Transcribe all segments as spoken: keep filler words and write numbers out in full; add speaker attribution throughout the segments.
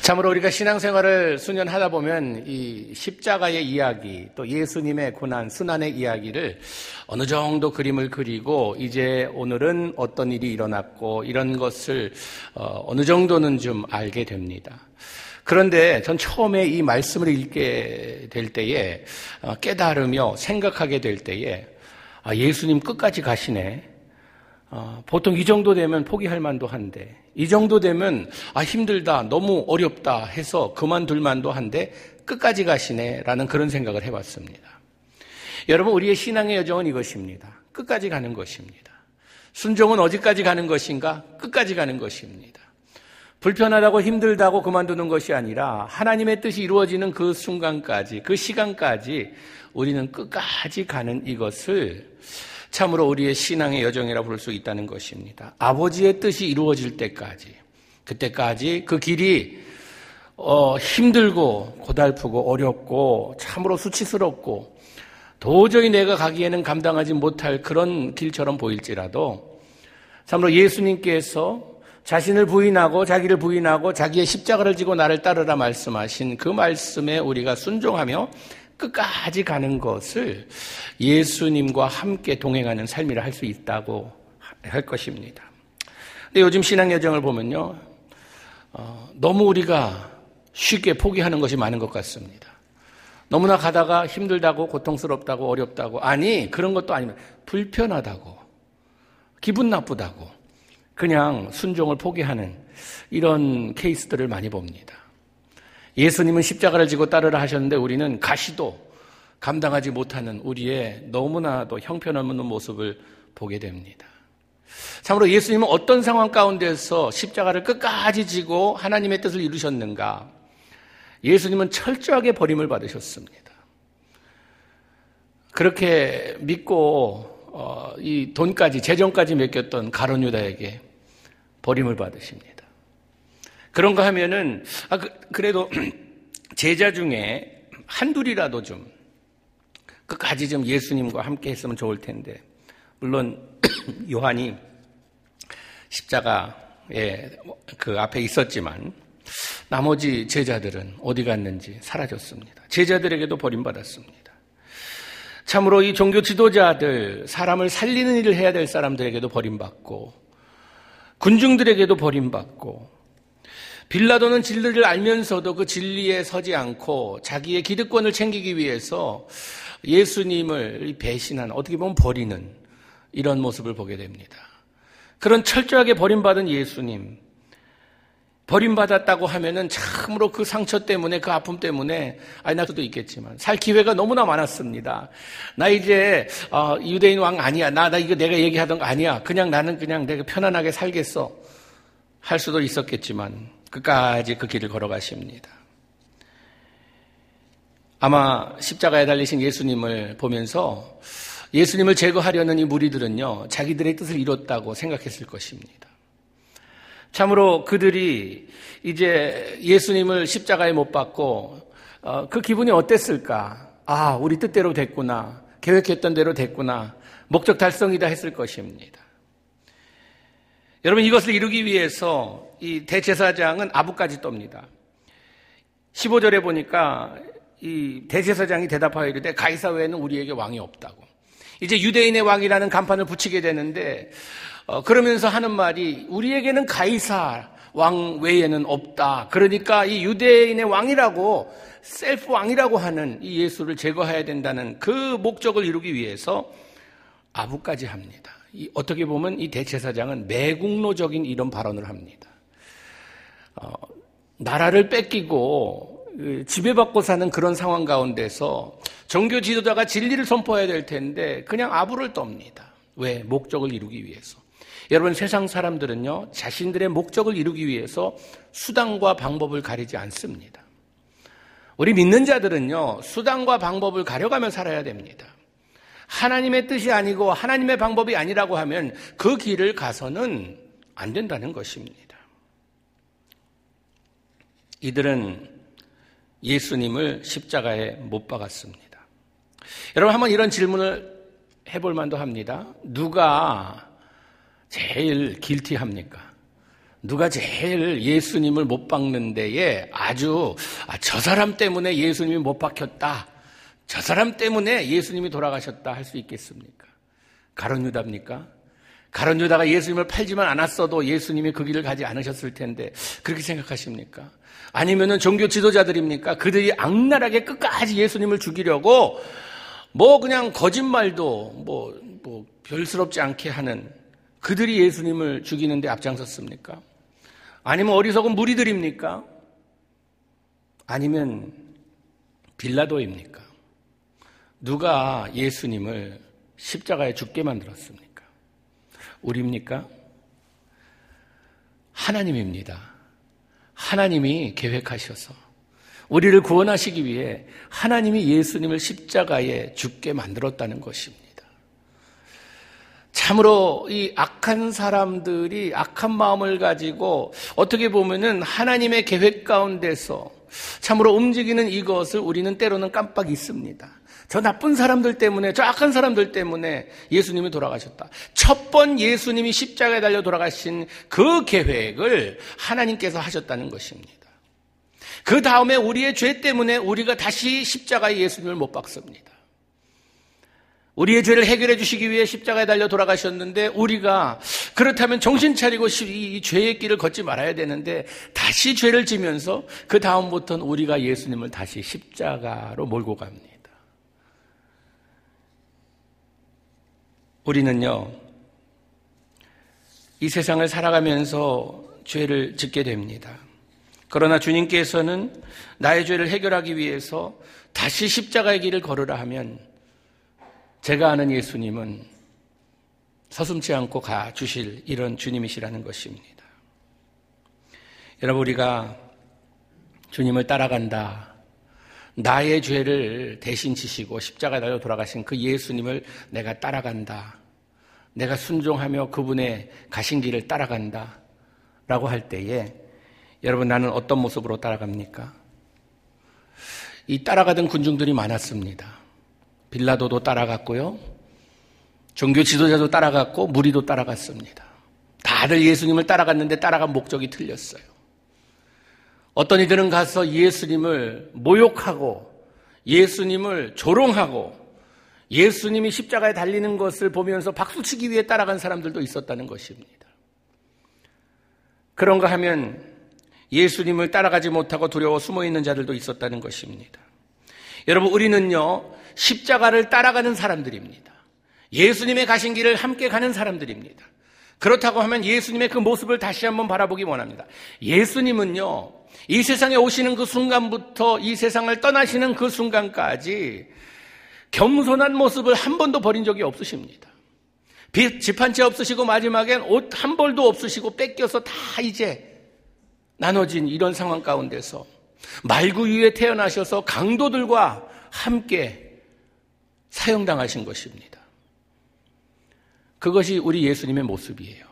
Speaker 1: 참으로 우리가 신앙생활을 수년 하다 보면 이 십자가의 이야기, 또 예수님의 고난, 순환의 이야기를 어느 정도 그림을 그리고 이제 오늘은 어떤 일이 일어났고 이런 것을 어느 정도는 좀 알게 됩니다. 그런데 전 처음에 이 말씀을 읽게 될 때에 깨달으며 생각하게 될 때에 아, 예수님 끝까지 가시네. 어, 보통 이 정도 되면 포기할 만도 한데 이 정도 되면 아 힘들다 너무 어렵다 해서 그만둘 만도 한데 끝까지 가시네 라는 그런 생각을 해봤습니다. 여러분, 우리의 신앙의 여정은 이것입니다. 끝까지 가는 것입니다. 순종은 어디까지 가는 것인가? 끝까지 가는 것입니다. 불편하다고 힘들다고 그만두는 것이 아니라 하나님의 뜻이 이루어지는 그 순간까지, 그 시간까지 우리는 끝까지 가는 이것을 참으로 우리의 신앙의 여정이라 부를 수 있다는 것입니다. 아버지의 뜻이 이루어질 때까지, 그때까지 그 길이 어, 힘들고 고달프고 어렵고 참으로 수치스럽고 도저히 내가 가기에는 감당하지 못할 그런 길처럼 보일지라도 참으로 예수님께서 자신을 부인하고 자기를 부인하고 자기의 십자가를 지고 나를 따르라 말씀하신 그 말씀에 우리가 순종하며 끝까지 가는 것을 예수님과 함께 동행하는 삶이라 할 수 있다고 할 것입니다. 근데 요즘 신앙 여정을 보면요, 어, 너무 우리가 쉽게 포기하는 것이 많은 것 같습니다. 너무나 가다가 힘들다고 고통스럽다고 어렵다고, 아니 그런 것도 아니면 불편하다고 기분 나쁘다고 그냥 순종을 포기하는 이런 케이스들을 많이 봅니다. 예수님은 십자가를 지고 따르라 하셨는데 우리는 가시도 감당하지 못하는 우리의 너무나도 형편없는 모습을 보게 됩니다. 참으로 예수님은 어떤 상황 가운데서 십자가를 끝까지 지고 하나님의 뜻을 이루셨는가? 예수님은 철저하게 버림을 받으셨습니다. 그렇게 믿고 어, 이 돈까지, 재정까지 맡겼던 가룟 유다에게 버림을 받으십니다. 그런가 하면은, 아, 그, 그래도 제자 중에 한둘이라도 좀 끝까지 좀 예수님과 함께 했으면 좋을 텐데, 물론 요한이 십자가에 그 앞에 있었지만 나머지 제자들은 어디 갔는지 사라졌습니다. 제자들에게도 버림받았습니다. 참으로 이 종교 지도자들, 사람을 살리는 일을 해야 될 사람들에게도 버림받고 군중들에게도 버림받고 빌라도는 진리를 알면서도 그 진리에 서지 않고 자기의 기득권을 챙기기 위해서 예수님을 배신한, 어떻게 보면 버리는 이런 모습을 보게 됩니다. 그런 철저하게 버림받은 예수님, 버림받았다고 하면은 참으로 그 상처 때문에, 그 아픔 때문에, 아니 나도 있겠지만 살 기회가 너무나 많았습니다. 나 이제 어, 유대인 왕 아니야. 나, 나 이거 내가 얘기하던 거 아니야. 그냥 나는 그냥 내가 편안하게 살겠어. 할 수도 있었겠지만 끝까지 그 길을 걸어가십니다. 아마 십자가에 달리신 예수님을 보면서 예수님을 제거하려는 이 무리들은요, 자기들의 뜻을 이뤘다고 생각했을 것입니다. 참으로 그들이 이제 예수님을 십자가에 못 박고 어, 그 기분이 어땠을까? 아, 우리 뜻대로 됐구나. 계획했던 대로 됐구나. 목적 달성이다 했을 것입니다. 여러분, 이것을 이루기 위해서 이 대제사장은 아부까지 떱니다. 십오 절에 보니까 이 대제사장이 대답하여 이르되 가이사 외에는 우리에게 왕이 없다고. 이제 유대인의 왕이라는 간판을 붙이게 되는데 어, 그러면서 하는 말이 우리에게는 가이사 왕 외에는 없다. 그러니까 이 유대인의 왕이라고, 셀프 왕이라고 하는 이 예수를 제거해야 된다는 그 목적을 이루기 위해서 아부까지 합니다. 이, 어떻게 보면 이 대제사장은 매국노적인 이런 발언을 합니다. 어, 나라를 뺏기고 지배받고 사는 그런 상황 가운데서 종교 지도자가 진리를 선포해야 될 텐데 그냥 아부를 떱니다. 왜? 목적을 이루기 위해서. 여러분, 세상 사람들은요, 자신들의 목적을 이루기 위해서 수단과 방법을 가리지 않습니다. 우리 믿는 자들은요, 수단과 방법을 가려가며 살아야 됩니다. 하나님의 뜻이 아니고 하나님의 방법이 아니라고 하면 그 길을 가서는 안 된다는 것입니다. 이들은 예수님을 십자가에 못 박았습니다. 여러분, 한번 이런 질문을 해볼 만도 합니다. 누가 제일 길티합니까? 누가 제일 예수님을 못 박는 데에 아주 아, 저 사람 때문에 예수님이 못 박혔다, 저 사람 때문에 예수님이 돌아가셨다 할 수 있겠습니까? 가룟 유다입니까? 가룟 유다가 예수님을 팔지만 않았어도 예수님이 그 길을 가지 않으셨을 텐데 그렇게 생각하십니까? 아니면은 종교 지도자들입니까? 그들이 악랄하게 끝까지 예수님을 죽이려고 뭐 그냥 거짓말도 뭐, 뭐 별스럽지 않게 하는 그들이 예수님을 죽이는데 앞장섰습니까? 아니면 어리석은 무리들입니까? 아니면 빌라도입니까? 누가 예수님을 십자가에 죽게 만들었습니까? 우리입니까? 하나님입니다. 하나님이 계획하셔서 우리를 구원하시기 위해 하나님이 예수님을 십자가에 죽게 만들었다는 것입니다. 참으로 이 악한 사람들이 악한 마음을 가지고 어떻게 보면은 하나님의 계획 가운데서 참으로 움직이는 이것을 우리는 때로는 깜빡 잊습니다. 저 나쁜 사람들 때문에, 저 악한 사람들 때문에 예수님이 돌아가셨다. 첫 번 예수님이 십자가에 달려 돌아가신 그 계획을 하나님께서 하셨다는 것입니다. 그 다음에 우리의 죄 때문에 우리가 다시 십자가에 예수님을 못 박습니다. 우리의 죄를 해결해 주시기 위해 십자가에 달려 돌아가셨는데 우리가 그렇다면 정신 차리고 이 죄의 길을 걷지 말아야 되는데 다시 죄를 지면서 그 다음부터는 우리가 예수님을 다시 십자가로 몰고 갑니다. 우리는요, 이 세상을 살아가면서 죄를 짓게 됩니다. 그러나 주님께서는 나의 죄를 해결하기 위해서 다시 십자가의 길을 걸으라 하면 제가 아는 예수님은 서슴지 않고 가주실 이런 주님이시라는 것입니다. 여러분, 우리가 주님을 따라간다, 나의 죄를 대신 지시고 십자가에 달려 돌아가신 그 예수님을 내가 따라간다, 내가 순종하며 그분의 가신 길을 따라간다 라고 할 때에 여러분, 나는 어떤 모습으로 따라갑니까? 이 따라가던 군중들이 많았습니다. 빌라도도 따라갔고요, 종교 지도자도 따라갔고 무리도 따라갔습니다. 다들 예수님을 따라갔는데 따라간 목적이 틀렸어요. 어떤 이들은 가서 예수님을 모욕하고 예수님을 조롱하고 예수님이 십자가에 달리는 것을 보면서 박수치기 위해 따라간 사람들도 있었다는 것입니다. 그런가 하면 예수님을 따라가지 못하고 두려워 숨어있는 자들도 있었다는 것입니다. 여러분, 우리는요, 십자가를 따라가는 사람들입니다. 예수님의 가신 길을 함께 가는 사람들입니다. 그렇다고 하면 예수님의 그 모습을 다시 한번 바라보기 원합니다. 예수님은요, 이 세상에 오시는 그 순간부터 이 세상을 떠나시는 그 순간까지 겸손한 모습을 한 번도 버린 적이 없으십니다. 집 한 채 없으시고 마지막엔 옷 한 벌도 없으시고 뺏겨서 다 이제 나눠진 이런 상황 가운데서 말구 위에 태어나셔서 강도들과 함께 사형당하신 것입니다. 그것이 우리 예수님의 모습이에요.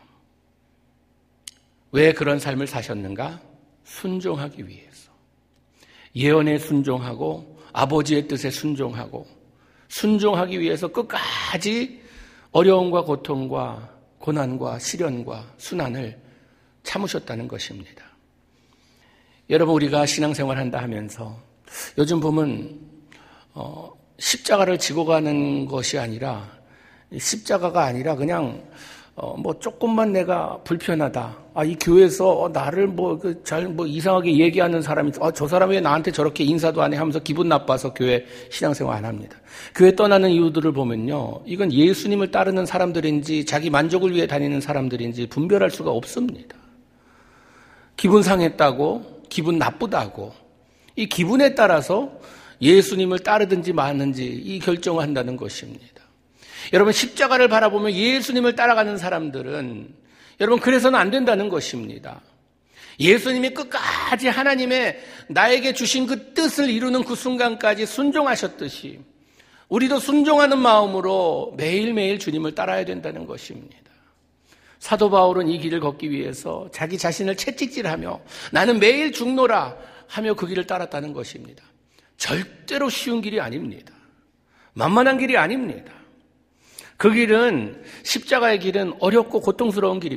Speaker 1: 왜 그런 삶을 사셨는가? 순종하기 위해서. 예언에 순종하고 아버지의 뜻에 순종하고 순종하기 위해서 끝까지 어려움과 고통과 고난과 시련과 순환을 참으셨다는 것입니다. 여러분, 우리가 신앙생활 한다 하면서 요즘 보면 어, 십자가를 지고 가는 것이 아니라 십자가가 아니라 그냥 어, 뭐 조금만 내가 불편하다. 아, 이 교회에서 나를 뭐 그 잘 뭐 이상하게 얘기하는 사람이, 아, 저 사람이 왜 나한테 저렇게 인사도 안 해 하면서 기분 나빠서 교회 신앙생활 안 합니다. 교회 떠나는 이유들을 보면요, 이건 예수님을 따르는 사람들인지 자기 만족을 위해 다니는 사람들인지 분별할 수가 없습니다. 기분 상했다고, 기분 나쁘다고, 이 기분에 따라서 예수님을 따르든지 마는지 이 결정을 한다는 것입니다. 여러분, 십자가를 바라보며 예수님을 따라가는 사람들은 여러분, 그래서는 안 된다는 것입니다. 예수님이 끝까지 하나님의 나에게 주신 그 뜻을 이루는 그 순간까지 순종하셨듯이 우리도 순종하는 마음으로 매일매일 주님을 따라야 된다는 것입니다. 사도 바울은 이 길을 걷기 위해서 자기 자신을 채찍질하며 나는 매일 죽노라 하며 그 길을 따랐다는 것입니다. 절대로 쉬운 길이 아닙니다. 만만한 길이 아닙니다. 그 길은, 십자가의 길은 어렵고 고통스러운 길입니다.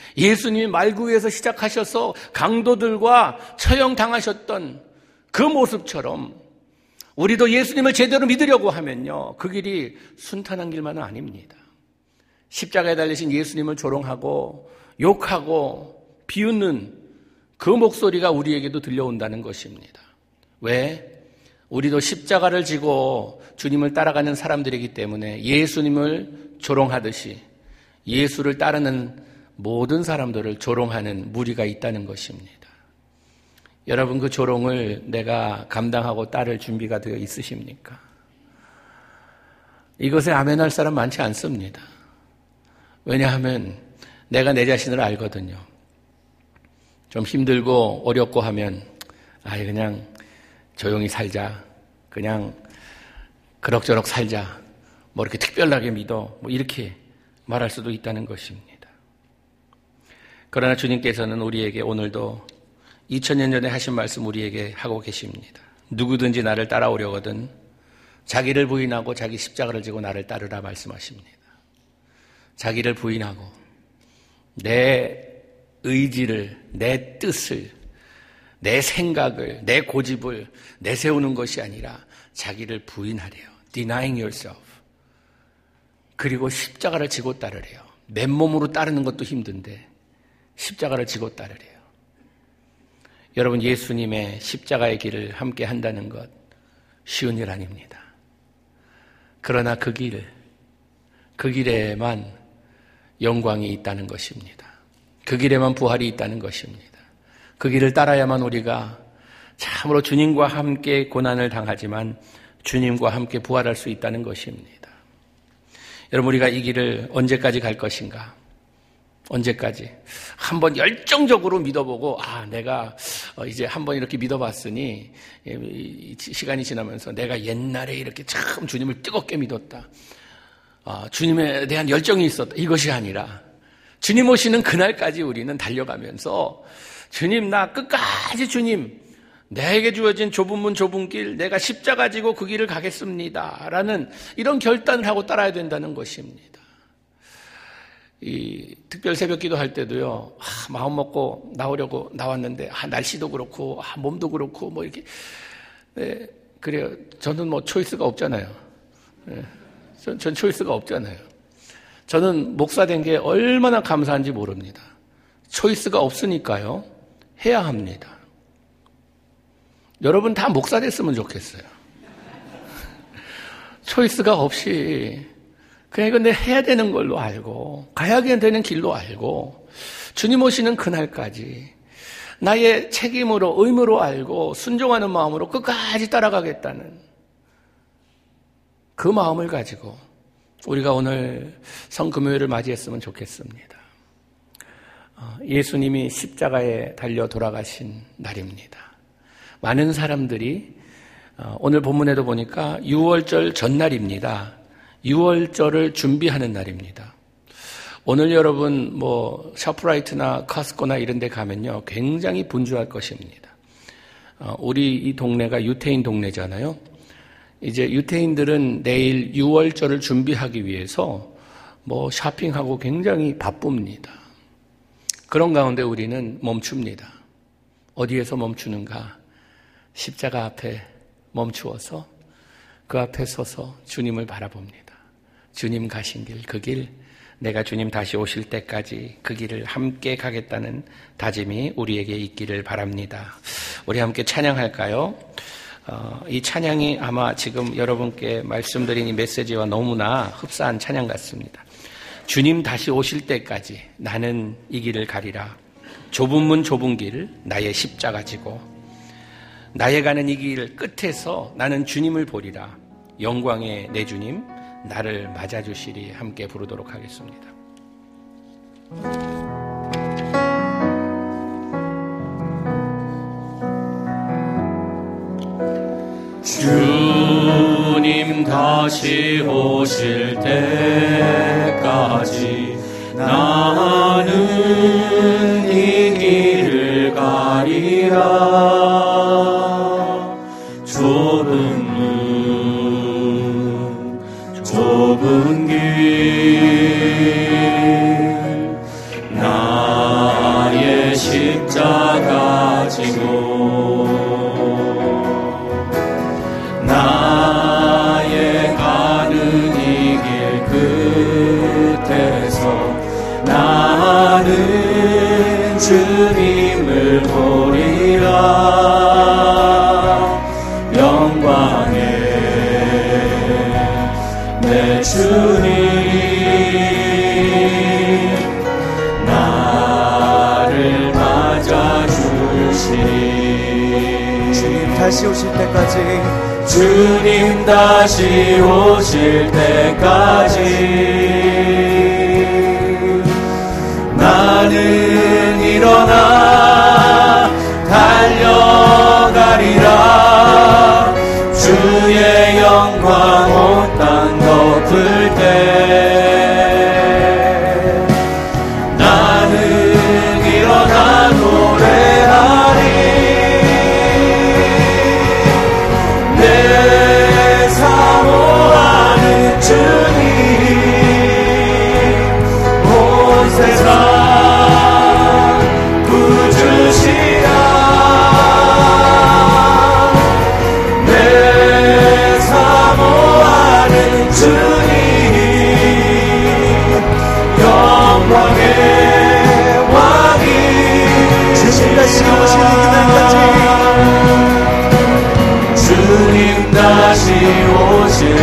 Speaker 1: 예수님이 말구에서 시작하셔서 강도들과 처형당하셨던 그 모습처럼 우리도 예수님을 제대로 믿으려고 하면요, 그 길이 순탄한 길만은 아닙니다. 십자가에 달리신 예수님을 조롱하고 욕하고 비웃는 그 목소리가 우리에게도 들려온다는 것입니다. 왜? 우리도 십자가를 지고 주님을 따라가는 사람들이기 때문에 예수님을 조롱하듯이 예수를 따르는 모든 사람들을 조롱하는 무리가 있다는 것입니다. 여러분, 그 조롱을 내가 감당하고 따를 준비가 되어 있으십니까? 이것에 아멘할 사람 많지 않습니다. 왜냐하면 내가 내 자신을 알거든요. 좀 힘들고 어렵고 하면 아예 그냥 조용히 살자, 그냥 그럭저럭 살자, 뭐 이렇게 특별하게 믿어, 뭐 이렇게 말할 수도 있다는 것입니다. 그러나 주님께서는 우리에게 오늘도 이천 년 전에 하신 말씀 우리에게 하고 계십니다. 누구든지 나를 따라오려거든 자기를 부인하고 자기 십자가를 지고 나를 따르라 말씀하십니다. 자기를 부인하고 내 의지를, 내 뜻을, 내 생각을, 내 고집을 내세우는 것이 아니라 자기를 부인하래요. Denying yourself. 그리고 십자가를 지고 따르래요. 맨몸으로 따르는 것도 힘든데 십자가를 지고 따르래요. 여러분, 예수님의 십자가의 길을 함께 한다는 것 쉬운 일 아닙니다. 그러나 그 길, 그 길에만 영광이 있다는 것입니다. 그 길에만 부활이 있다는 것입니다. 그 길을 따라야만 우리가 참으로 주님과 함께 고난을 당하지만 주님과 함께 부활할 수 있다는 것입니다. 여러분, 우리가 이 길을 언제까지 갈 것인가? 언제까지? 한번 열정적으로 믿어보고, 아, 내가 이제 한번 이렇게 믿어봤으니 시간이 지나면서 내가 옛날에 이렇게 참 주님을 뜨겁게 믿었다. 아, 주님에 대한 열정이 있었다. 이것이 아니라 주님 오시는 그날까지 우리는 달려가면서 주님, 나 끝까지 주님, 내게 주어진 좁은 문 좁은 길, 내가 십자가 지고 그 길을 가겠습니다 라는 이런 결단을 하고 따라야 된다는 것입니다. 이 특별 새벽 기도할 때도요, 아, 마음 먹고 나오려고 나왔는데, 아, 날씨도 그렇고, 아, 몸도 그렇고, 뭐 이렇게. 네, 그래요. 저는 뭐 초이스가 없잖아요. 네, 전, 전 초이스가 없잖아요. 저는 목사 된 게 얼마나 감사한지 모릅니다. 초이스가 없으니까요, 해야 합니다. 여러분 다 목사 됐으면 좋겠어요. 초이스가 없이 그냥 이건 내 해야 되는 걸로 알고 가야 되는 길로 알고 주님 오시는 그날까지 나의 책임으로 의무로 알고 순종하는 마음으로 끝까지 따라가겠다는 그 마음을 가지고 우리가 오늘 성금요일을 맞이했으면 좋겠습니다. 예수님이 십자가에 달려 돌아가신 날입니다. 많은 사람들이 오늘 본문에도 보니까 유월절 전날입니다. 유월절을 준비하는 날입니다. 오늘 여러분 뭐 샤프라이트나 카스코나 이런 데 가면요, 굉장히 분주할 것입니다. 우리 이 동네가 유태인 동네잖아요. 이제 유태인들은 내일 유월절을 준비하기 위해서 뭐 쇼핑하고 굉장히 바쁩니다. 그런 가운데 우리는 멈춥니다. 어디에서 멈추는가? 십자가 앞에 멈추어서 그 앞에 서서 주님을 바라봅니다. 주님 가신 길, 그 길, 내가 주님 다시 오실 때까지 그 길을 함께 가겠다는 다짐이 우리에게 있기를 바랍니다. 우리 함께 찬양할까요? 어, 이 찬양이 아마 지금 여러분께 말씀드린 이 메시지와 너무나 흡사한 찬양 같습니다. 주님 다시 오실 때까지 나는 이 길을 가리라. 좁은 문 좁은 길, 나의 십자가 지고 나의 가는 이 길 끝에서 나는 주님을 보리라. 영광의 내 주님, 나를 맞아주시리. 함께 부르도록 하겠습니다.
Speaker 2: 주님 다시 오실 때까지 나는 이 길을 가리라. 좁은 문 좁은 길 나
Speaker 3: 다시 오실 때까지,
Speaker 2: 주님 다시 오실 때까지 나는 일어나 달려가리라. 주의 영광 온 땅 덮을 때 나는 일어나 노래하리. 내 사모하는 주님 온 세상 구주시라. 내 사모하는 주님 영광의 왕이
Speaker 3: 주님 다시 오시는 그날까지,
Speaker 2: 주님 다시 오실